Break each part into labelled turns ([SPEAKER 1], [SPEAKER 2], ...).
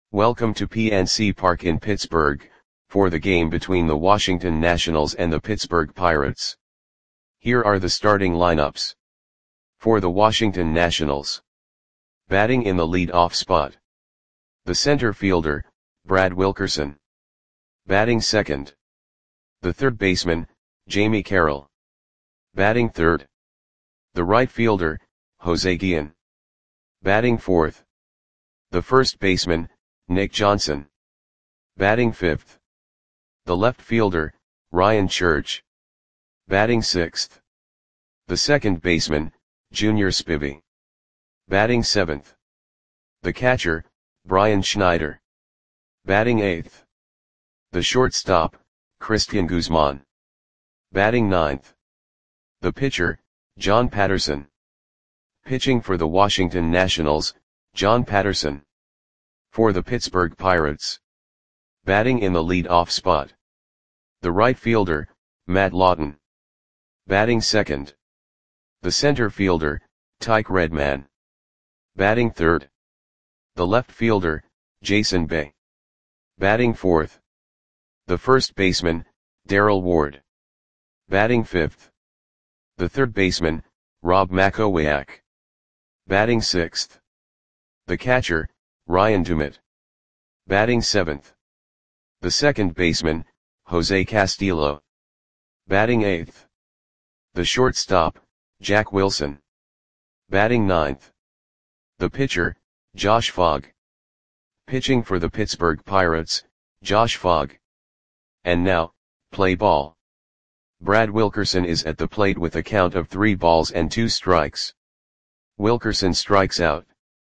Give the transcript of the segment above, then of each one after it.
[SPEAKER 1] Welcome to PNC Park in Pittsburgh, for the game between the Washington Nationals and the Pittsburgh Pirates. Here are the starting lineups. For the Washington Nationals. Batting in the lead-off spot. The center fielder, Brad Wilkerson. Batting second. The third baseman, Jamie Carroll. Batting third. The right fielder, Jose Guillen. Batting fourth. The first baseman, Nick Johnson. Batting fifth. The left fielder, Ryan Church. Batting sixth. The second baseman, Junior Spivey. Batting seventh. The catcher, Brian Schneider. Batting eighth. The shortstop, Cristian Guzman. Batting ninth. The pitcher, John Patterson. Pitching for the Washington Nationals, John Patterson. For the Pittsburgh Pirates. Batting in the lead-off spot. The right fielder, Matt Lawton. Batting second. The center fielder, Tyke Redman. Batting third. The left fielder, Jason Bay. Batting fourth. The first baseman, Darrell Ward. Batting fifth. The third baseman, Rob Makowiak. Batting sixth. The catcher, Ryan Dumit. Batting seventh. The second baseman, Jose Castillo. Batting eighth. The shortstop, Jack Wilson. Batting ninth. The pitcher, Josh Fogg. Pitching for the Pittsburgh Pirates, Josh Fogg. And now, play ball. Brad Wilkerson is at the plate with a count of 3 balls and 2 strikes. Wilkerson strikes out.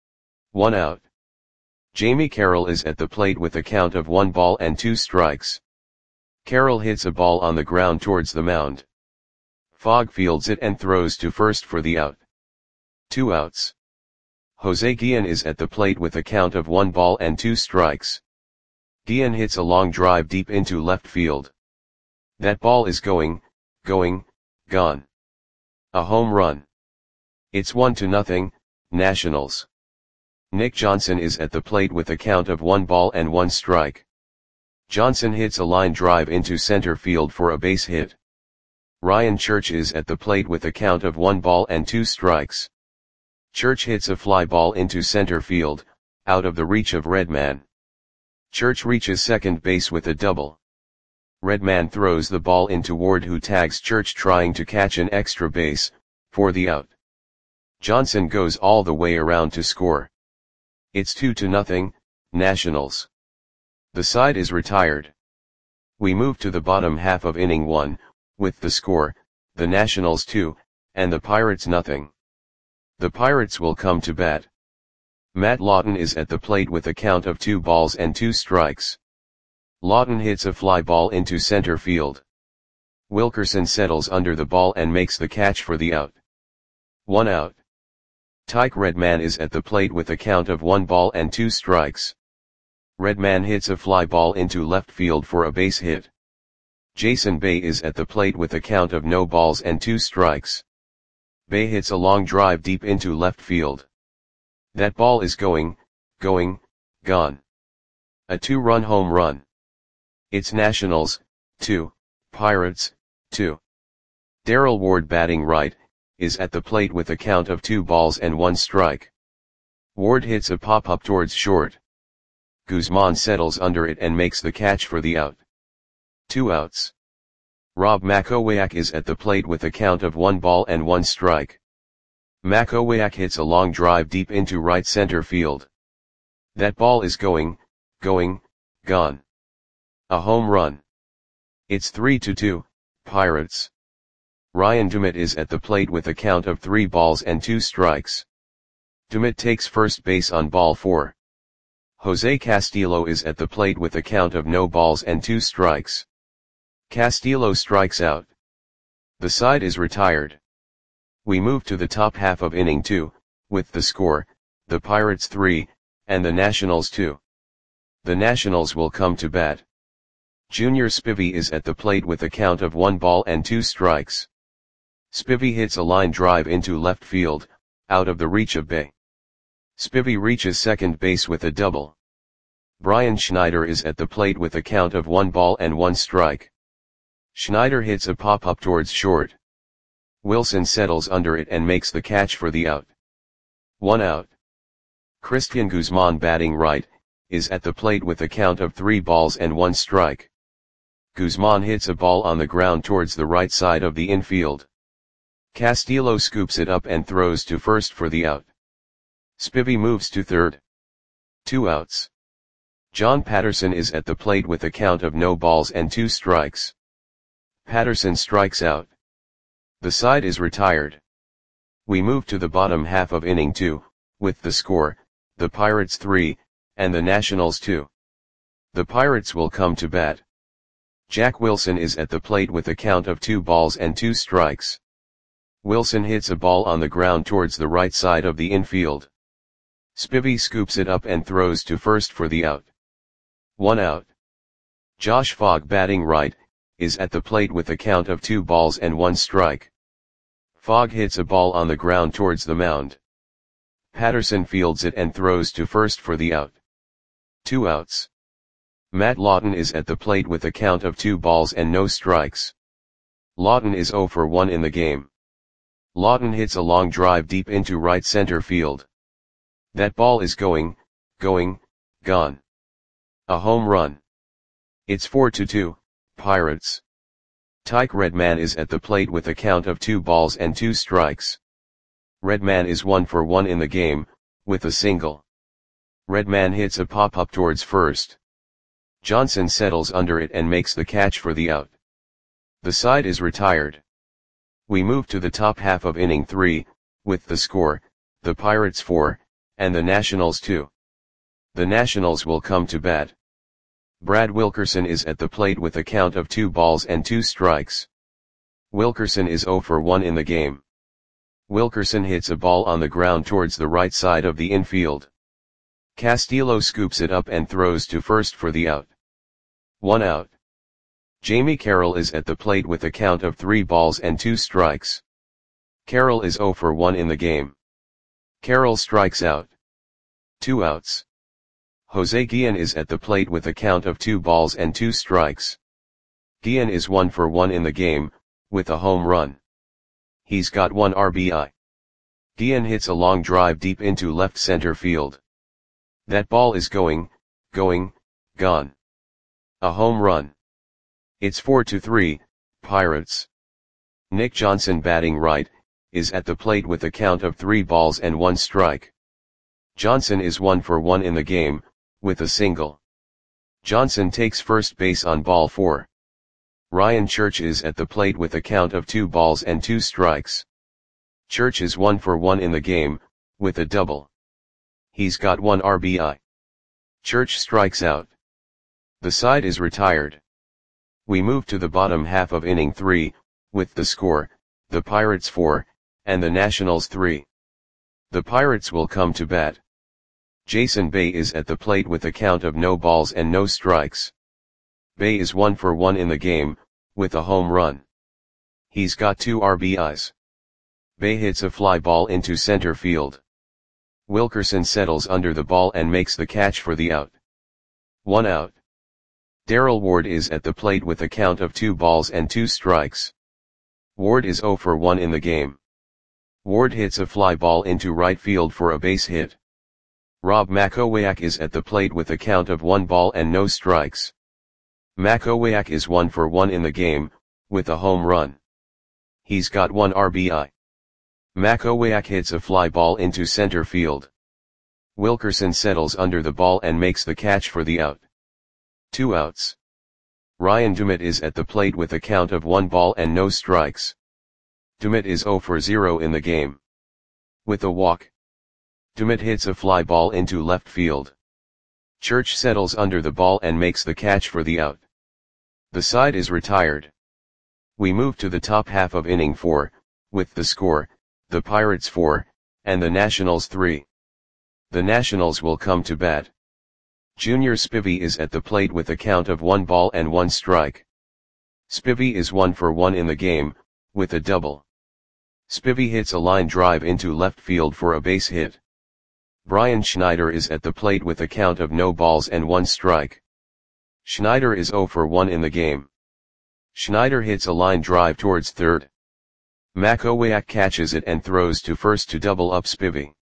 [SPEAKER 1] 1 out. Jamie Carroll is at the plate with a count of 1 ball and 2 strikes. Carroll hits a ball on the ground towards the mound. Fogg fields it and throws to first for the out. 2 outs. Jose Guillen is at the plate with a count of 1 ball and 2 strikes. Guillen hits a long drive deep into left field. That ball is gone. A home run. It's 1-0, Nationals. Nick Johnson is at the plate with a count of 1 ball and 1 strike. Johnson hits a line drive into center field for a base hit. Ryan Church is at the plate with a count of 1 ball and 2 strikes. Church hits a fly ball into center field, out of the reach of Redman. Church reaches second base with a double. Redman throws the ball into Ward, who tags Church trying to catch an extra base, for the out. Johnson goes all the way around to score. It's 2-0, Nationals. The side is retired. We move to the bottom half of inning 1, with the score, the Nationals 2, and the Pirates 0. The Pirates will come to bat. Matt Lawton is at the plate with a count of 2 balls and 2 strikes. Lawton hits a fly ball into center field. Wilkerson settles under the ball and makes the catch for the out. 1 out. Tyke Redman is at the plate with a count of 1 ball and 2 strikes. Redman hits a fly ball into left field for a base hit. Jason Bay is at the plate with a count of no balls and 2 strikes. Bay hits a long drive deep into left field. That ball is gone. A 2-run home run. It's Nationals 2, Pirates 2. Darrell Ward, batting right, is at the plate with a count of 2 balls and 1 strike. Ward hits a pop-up towards short. Guzman settles under it and makes the catch for the out. 2 outs. Rob Makowiak is at the plate with a count of 1 ball and 1 strike. Makowiak hits a long drive deep into right center field. That ball is gone. A home run. It's 3-2, Pirates. Ryan Dumit is at the plate with a count of 3 balls and 2 strikes. Dumit takes first base on ball 4. Jose Castillo is at the plate with a count of no balls and 2 strikes. Castillo strikes out. The side is retired. We move to the top half of inning 2, with the score, the Pirates 3, and the Nationals 2. The Nationals will come to bat. Junior Spivey is at the plate with a count of 1 ball and 2 strikes. Spivey hits a line drive into left field, out of the reach of Bay. Spivey reaches second base with a double. Brian Schneider is at the plate with a count of 1 ball and 1 strike. Schneider hits a pop-up towards short. Wilson settles under it and makes the catch for the out. 1 out. Christian Guzman, batting right, is at the plate with a count of 3 balls and 1 strike. Guzman hits a ball on the ground towards the right side of the infield. Castillo scoops it up and throws to first for the out. Spivey moves to third. 2 outs. John Patterson is at the plate with a count of no balls and 2 strikes. Patterson strikes out. The side is retired. We move to the bottom half of inning 2, with the score, the Pirates 3, and the Nationals 2. The Pirates will come to bat. Jack Wilson is at the plate with a count of 2 balls and 2 strikes. Wilson hits a ball on the ground towards the right side of the infield. Spivey scoops it up and throws to first for the out. 1 out. Josh Fogg, batting right, is at the plate with a count of 2 balls and 1 strike. Fogg hits a ball on the ground towards the mound. Patterson fields it and throws to first for the out. 2 outs. Matt Lawton is at the plate with a count of 2 balls and no strikes. Lawton is 0 for 1 in the game. Lawton hits a long drive deep into right center field. That ball is going, gone. A home run. It's 4-2, Pirates. Tyke Redman is at the plate with a count of 2 balls and 2 strikes. Redman is 1 for 1 in the game, with a single. Redman hits a pop-up towards first. Johnson settles under it and makes the catch for the out. The side is retired. We move to the top half of inning 3, with the score, the Pirates 4, and the Nationals 2. The Nationals will come to bat. Brad Wilkerson is at the plate with a count of 2 balls and 2 strikes. Wilkerson is 0 for 1 in the game. Wilkerson hits a ball on the ground towards the right side of the infield. Castillo scoops it up and throws to first for the out. 1 out. Jamie Carroll is at the plate with a count of 3 balls and 2 strikes. Carroll is 0 for 1 in the game. Carroll strikes out. 2 outs. Jose Guillen is at the plate with a count of 2 balls and 2 strikes. Guillen is 1 for 1 in the game, with a home run. He's got 1 RBI. Guillen hits a long drive deep into left center field. That ball is going, gone. A home run. It's 4-3, Pirates. Nick Johnson, batting right, is at the plate with a count of 3 balls and 1 strike. Johnson is 1 for 1 in the game, with a single. Johnson takes first base on ball 4. Ryan Church is at the plate with a count of 2 balls and 2 strikes. Church is 1 for 1 in the game, with a double. He's got 1 RBI. Church strikes out. The side is retired. We move to the bottom half of inning 3, with the score, the Pirates 4, and the Nationals 3. The Pirates will come to bat. Jason Bay is at the plate with a count of no balls and no strikes. Bay is 1 for 1 in the game, with a home run. He's got 2 RBIs. Bay hits a fly ball into center field. Wilkerson settles under the ball and makes the catch for the out. 1 out. Darrell Ward is at the plate with a count of 2 balls and 2 strikes. Ward is 0 for 1 in the game. Ward hits a fly ball into right field for a base hit. Rob Makowiak is at the plate with a count of 1 ball and no strikes. Makowiak is 1 for 1 in the game, with a home run. He's got 1 RBI. Makowiak hits a fly ball into center field. Wilkerson settles under the ball and makes the catch for the out. 2 outs. Ryan Dumit is at the plate with a count of 1 ball and no strikes. Dumit is 0 for 0 in the game. With a walk. Dumit hits a fly ball into left field. Church settles under the ball and makes the catch for the out. The side is retired. We move to the top half of inning 4, with the score, the Pirates 4, and the Nationals 3. The Nationals will come to bat. Junior Spivey is at the plate with a count of 1 ball and 1 strike. Spivey is 1 for 1 in the game, with a double. Spivey hits a line drive into left field for a base hit. Brian Schneider is at the plate with a count of no balls and 1 strike. Schneider is 0 for 1 in the game. Schneider hits a line drive towards third. Makowiak catches it and throws to first to double up Spivey.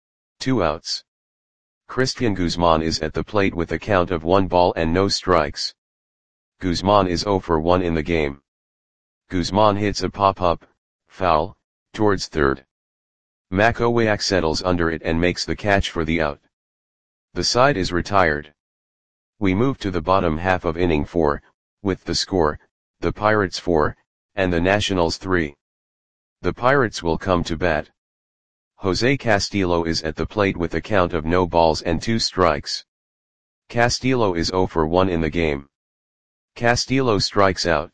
[SPEAKER 1] 2 outs. Christian Guzman is at the plate with a count of 1 ball and no strikes. Guzman is 0 for 1 in the game. Guzman hits a pop-up, foul, towards third. Makowiak settles under it and makes the catch for the out. The side is retired. We move to the bottom half of inning 4, with the score, the Pirates 4, and the Nationals 3. The Pirates will come to bat. Jose Castillo is at the plate with a count of no balls and 2 strikes. Castillo is 0 for 1 in the game. Castillo strikes out.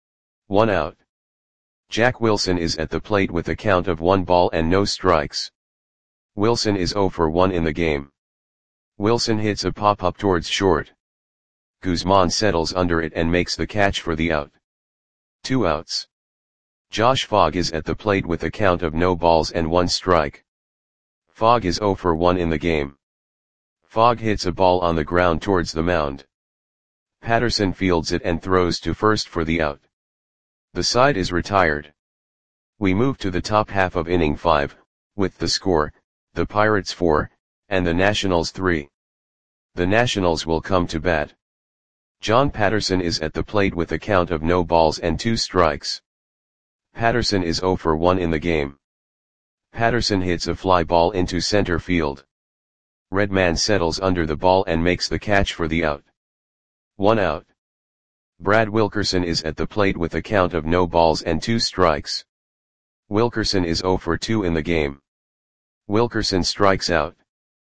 [SPEAKER 1] 1 out. Jack Wilson is at the plate with a count of 1 ball and no strikes. Wilson is 0 for 1 in the game. Wilson hits a pop-up towards short. Guzman settles under it and makes the catch for the out. 2 outs. Josh Fogg is at the plate with a count of no balls and 1 strike. Fogg is 0 for 1 in the game. Fogg hits a ball on the ground towards the mound. Patterson fields it and throws to first for the out. The side is retired. We move to the top half of inning 5, with the score, the Pirates 4, and the Nationals 3. The Nationals will come to bat. John Patterson is at the plate with a count of no balls and 2 strikes. Patterson is 0 for 1 in the game. Patterson hits a fly ball into center field. Redman settles under the ball and makes the catch for the out. 1 out. Brad Wilkerson is at the plate with a count of no balls and 2 strikes. Wilkerson is 0 for 2 in the game. Wilkerson strikes out.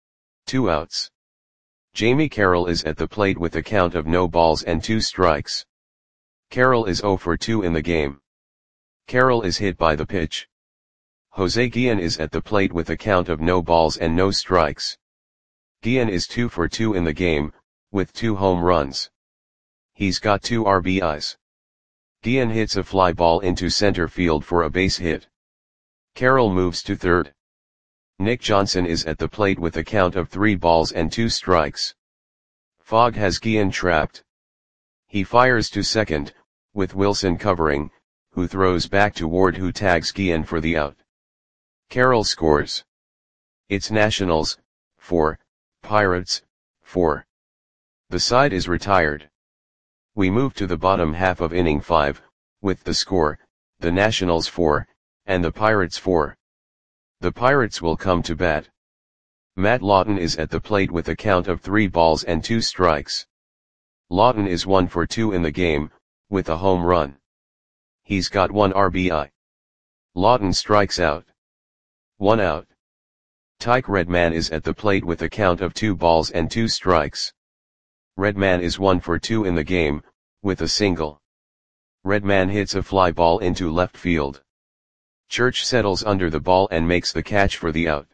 [SPEAKER 1] 2 outs. Jamie Carroll is at the plate with a count of no balls and 2 strikes. Carroll is 0 for 2 in the game. Carroll is hit by the pitch. Jose Guillen is at the plate with a count of no balls and no strikes. Guillen is 2 for 2 in the game, with 2 home runs. He's got 2 RBIs. Guillen hits a fly ball into center field for a base hit. Carroll moves to third. Nick Johnson is at the plate with a count of 3 balls and 2 strikes. Fogg has Guillen trapped. He fires to second, with Wilson covering, who throws back to Ward who tags Guillen for the out. Carroll scores. It's Nationals, 4, Pirates, 4. The side is retired. We move to the bottom half of inning 5, with the score, the Nationals 4, and the Pirates 4. The Pirates will come to bat. Matt Lawton is at the plate with a count of 3 balls and 2 strikes. Lawton is 1 for 2 in the game, with a home run. He's got 1 RBI. Lawton strikes out. 1 out. Tyke Redman is at the plate with a count of 2 balls and 2 strikes. Redman is 1 for 2 in the game, with a single. Redman hits a fly ball into left field. Church settles under the ball and makes the catch for the out.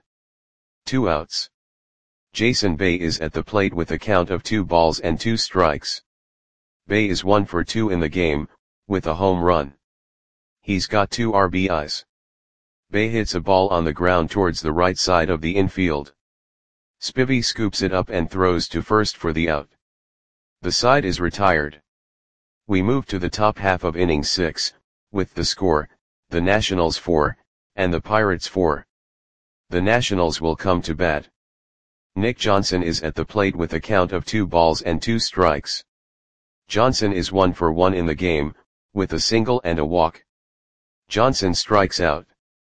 [SPEAKER 1] 2 outs. Jason Bay is at the plate with a count of 2 balls and 2 strikes. Bay is 1 for 2 in the game, with a home run. He's got 2 RBIs. Bay hits a ball on the ground towards the right side of the infield. Spivey scoops it up and throws to first for the out. The side is retired. We move to the top half of inning 6, with the score, the Nationals 4, and the Pirates 4. The Nationals will come to bat. Nick Johnson is at the plate with a count of 2 balls and 2 strikes. Johnson is 1 for 1 in the game, with a single and a walk. Johnson strikes out.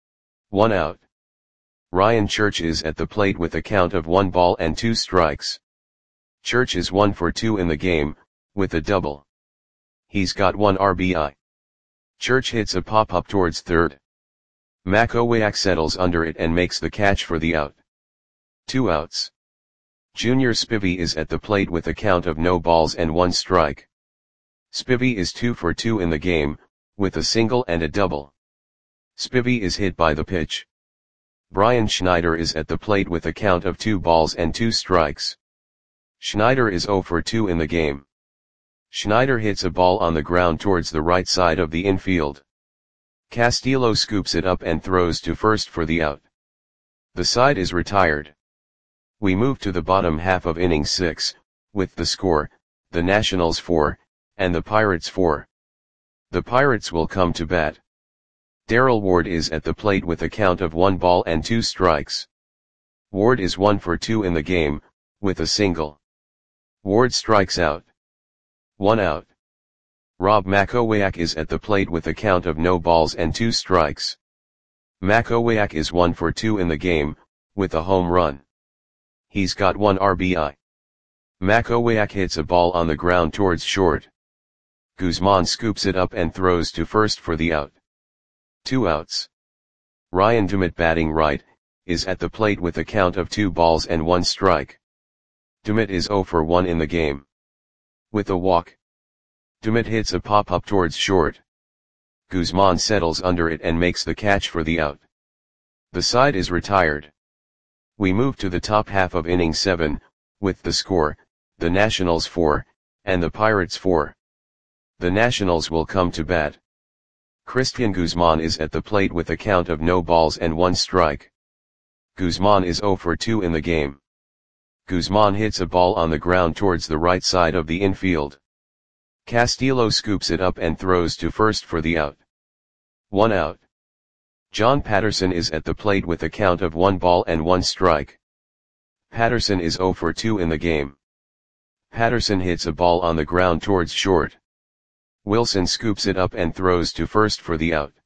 [SPEAKER 1] 1 out. Ryan Church is at the plate with a count of 1 ball and 2 strikes. Church is 1 for 2 in the game, with a double. He's got 1 RBI. Church hits a pop-up towards third. Makowiak settles under it and makes the catch for the out. 2 outs. Junior Spivey is at the plate with a count of no balls and 1 strike. Spivey is 2 for 2 in the game, with a single and a double. Spivey is hit by the pitch. Brian Schneider is at the plate with a count of 2 balls and 2 strikes. Schneider is 0 for 2 in the game. Schneider hits a ball on the ground towards the right side of the infield. Castillo scoops it up and throws to first for the out. The side is retired. We move to the bottom half of inning 6, with the score, the Nationals 4, and the Pirates 4. The Pirates will come to bat. Darrell Ward is at the plate with a count of 1 ball and 2 strikes. Ward is 1 for 2 in the game, with a single. Ward strikes out. 1 out. Rob Makowiak is at the plate with a count of no balls and 2 strikes. Makowiak is 1 for 2 in the game, with a home run. He's got 1 RBI. Makowiak hits a ball on the ground towards short. Guzman scoops it up and throws to first for the out. 2 outs. Ryan Dumit, batting right, is at the plate with a count of 2 balls and 1 strike. Dumit is 0 for 1 in the game. With a walk. Dumit hits a pop-up towards short. Guzman settles under it and makes the catch for the out. The side is retired. We move to the top half of inning 7, with the score, the Nationals 4, and the Pirates 4. The Nationals will come to bat. Christian Guzman is at the plate with a count of no balls and 1 strike. Guzman is 0 for 2 in the game. Guzman hits a ball on the ground towards the right side of the infield. Castillo scoops it up and throws to first for the out. 1 out. John Patterson is at the plate with a count of 1 ball and 1 strike. Patterson is 0 for 2 in the game. Patterson hits a ball on the ground towards short. Wilson scoops it up and throws to first for the out.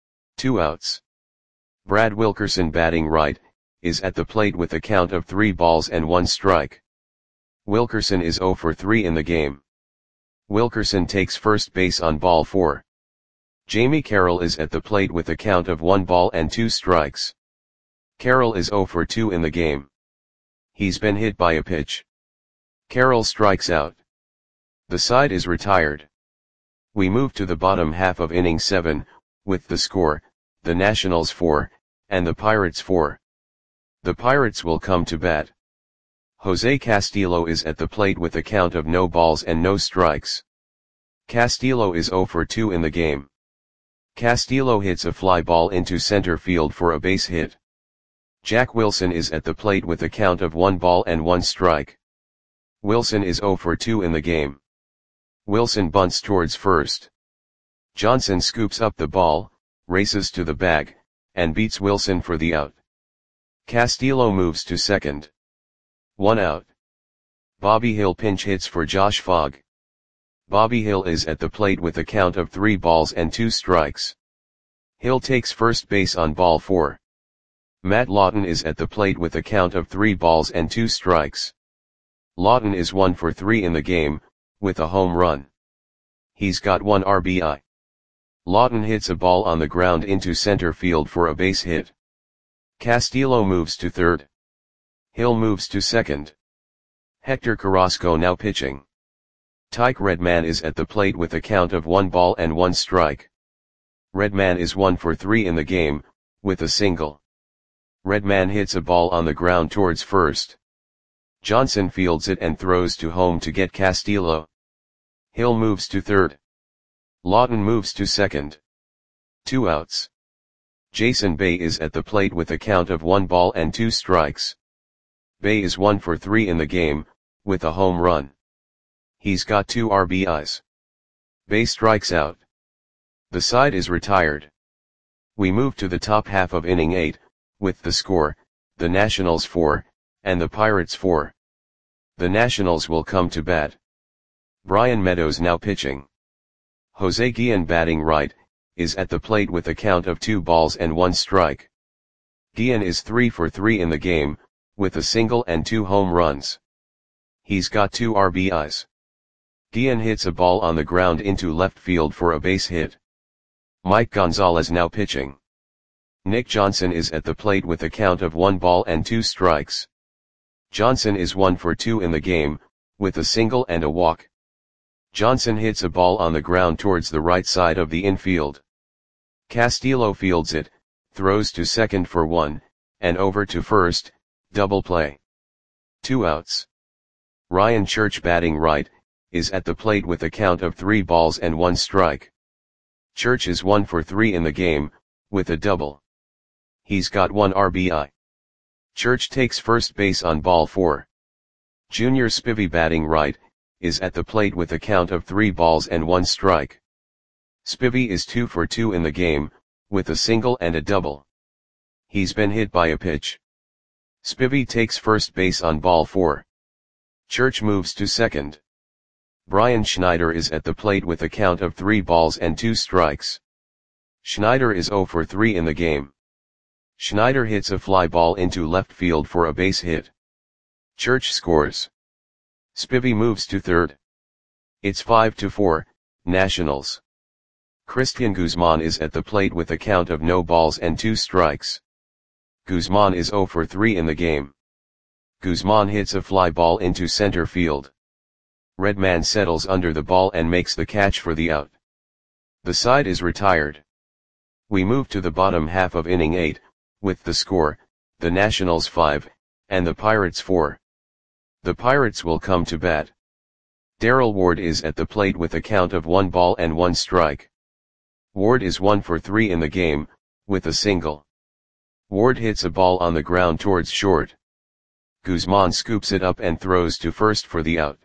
[SPEAKER 1] 2 outs. Brad Wilkerson, batting right, is at the plate with a count of 3 balls and 1 strike. Wilkerson is 0 for 3 in the game. Wilkerson takes first base on ball 4. Jamie Carroll is at the plate with a count of 1 ball and 2 strikes. Carroll is 0 for 2 in the game. He's been hit by a pitch. Carroll strikes out. The side is retired. We move to the bottom half of inning 7, with the score, the Nationals 4, and the Pirates 4. The Pirates will come to bat. Jose Castillo is at the plate with a count of no balls and no strikes. Castillo is 0 for 2 in the game. Castillo hits a fly ball into center field for a base hit. Jack Wilson is at the plate with a count of 1 ball and 1 strike. Wilson is 0 for 2 in the game. Wilson bunts towards first. Johnson scoops up the ball, races to the bag, and beats Wilson for the out. Castillo moves to second. 1 out. Bobby Hill pinch hits for Josh Fogg. Bobby Hill is at the plate with a count of 3 balls and 2 strikes. Hill takes first base on ball 4. Matt Lawton is at the plate with a count of 3 balls and 2 strikes. Lawton is 1 for 3 in the game, with a home run. He's got 1 RBI. Lawton hits a ball on the ground into center field for a base hit. Castillo moves to third. Hill moves to second. Hector Carrasco now pitching. Tyke Redman is at the plate with a count of 1 ball and 1 strike. Redman is 1 for 3 in the game, with a single. Redman hits a ball on the ground towards first. Johnson fields it and throws to home to get Castillo. Hill moves to third. Lawton moves to second. 2 outs. Jason Bay is at the plate with a count of 1 ball and 2 strikes. Bay is 1 for 3 in the game, with a home run. He's got 2 RBIs. Bay strikes out. The side is retired. We move to the top half of inning 8, with the score, the Nationals 4, and the Pirates 4. The Nationals will come to bat. Brian Meadows now pitching. Jose Guillen, batting right, is at the plate with a count of 2 balls and 1 strike. Guillen is 3 for 3 in the game, with a single and 2 home runs. He's got 2 RBIs. Guillen hits a ball on the ground into left field for a base hit. Mike Gonzalez now pitching. Nick Johnson is at the plate with a count of 1 ball and 2 strikes. Johnson is 1 for 2 in the game, with a single and a walk. Johnson hits a ball on the ground towards the right side of the infield. Castillo fields it, throws to second for 1, and over to first, double play. 2 outs. Ryan Church, batting right, is at the plate with a count of 3 balls and 1 strike. Church is 1 for 3 in the game, with a double. He's got 1 RBI. Church takes first base on ball 4. Junior Spivey batting right, is at the plate with a count of 3 balls and 1 strike. Spivey is 2 for 2 in the game, with a single and a double. He's been hit by a pitch. Spivey takes first base on ball 4. Church moves to second. Brian Schneider is at the plate with a count of 3 balls and 2 strikes. Schneider is 0 for 3 in the game. Schneider hits a fly ball into left field for a base hit. Church scores. Spivey moves to third. It's 5-4, Nationals. Christian Guzman is at the plate with a count of no balls and 2 strikes. Guzman is 0 for 3 in the game. Guzman hits a fly ball into center field. Redman settles under the ball and makes the catch for the out. The side is retired. We move to the bottom half of inning 8, with the score, the Nationals 5, and the Pirates 4. The Pirates will come to bat. Darrell Ward is at the plate with a count of 1 ball and 1 strike. Ward is 1 for 3 in the game, with a single. Ward hits a ball on the ground towards short. Guzman scoops it up and throws to first for the out.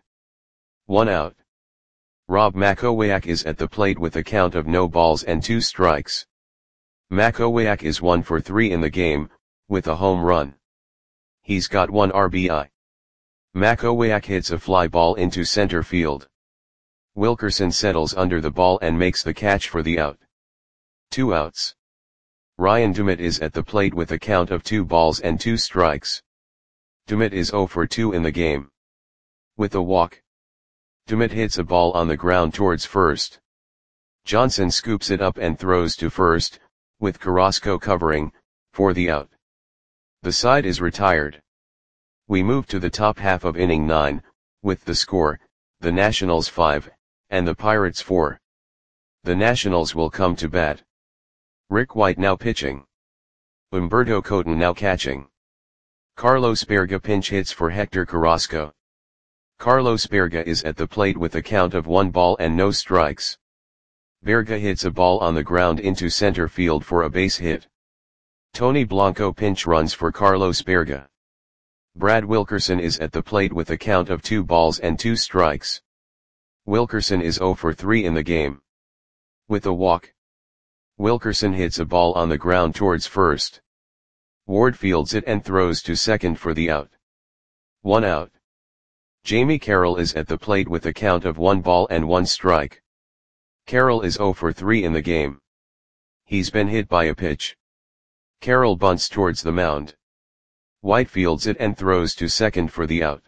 [SPEAKER 1] 1 out. Rob Makowiak is at the plate with a count of no balls and 2 strikes. Makowiak is 1 for 3 in the game, with a home run. He's got 1 RBI. Makowiak hits a fly ball into center field. Wilkerson settles under the ball and makes the catch for the out. 2 outs. Ryan Dumit is at the plate with a count of 2 balls and 2 strikes. Dumit is 0 for 2 in the game. With a walk. Dumit hits a ball on the ground towards first. Johnson scoops it up and throws to first, with Carrasco covering, for the out. The side is retired. We move to the top half of inning 9, with the score, the Nationals 5, and the Pirates 4. The Nationals will come to bat. Rick White now pitching. Humberto Coton now catching. Carlos Berga pinch hits for Hector Carrasco. Carlos Berga is at the plate with a count of 1 ball and no strikes. Berga hits a ball on the ground into center field for a base hit. Tony Blanco pinch runs for Carlos Berga. Brad Wilkerson is at the plate with a count of 2 balls and 2 strikes. Wilkerson is 0 for 3 in the game. With a walk. Wilkerson hits a ball on the ground towards first. Ward fields it and throws to second for the out. 1 out. Jamie Carroll is at the plate with a count of 1 ball and 1 strike. Carroll is 0 for 3 in the game. He's been hit by a pitch. Carroll bunts towards the mound. White fields it and throws to second for the out.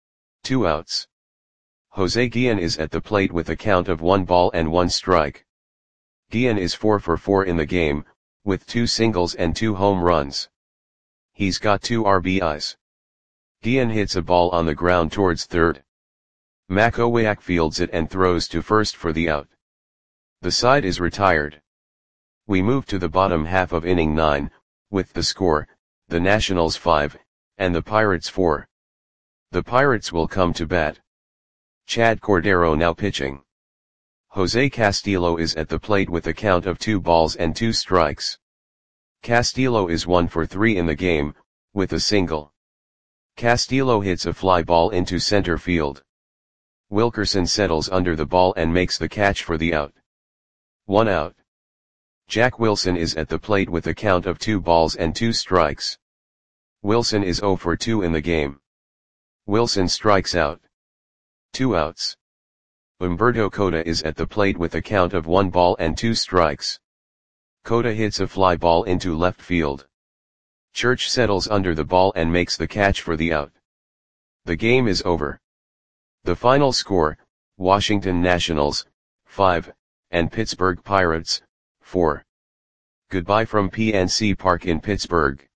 [SPEAKER 1] 2 outs. Jose Guillen is at the plate with a count of 1 ball and 1 strike. Guillen is 4 for 4 in the game, with 2 singles and 2 home runs. He's got 2 RBIs. Guillen hits a ball on the ground towards third. Makowiak fields it and throws to first for the out. The side is retired. We move to the bottom half of inning 9, with the score, the Nationals 5, and the Pirates 4. The Pirates will come to bat. Chad Cordero now pitching. Jose Castillo is at the plate with a count of 2 balls and 2 strikes. Castillo is 1 for 3 in the game, with a single. Castillo hits a fly ball into center field. Wilkerson settles under the ball and makes the catch for the out. 1 out. Jack Wilson is at the plate with a count of 2 balls and 2 strikes. Wilson is 0 for 2 in the game. Wilson strikes out. 2 outs. Humberto Cota is at the plate with a count of 1 ball and 2 strikes. Cota hits a fly ball into left field. Church settles under the ball and makes the catch for the out. The game is over. The final score, Washington Nationals, 5, and Pittsburgh Pirates, 4. Goodbye from PNC Park in Pittsburgh.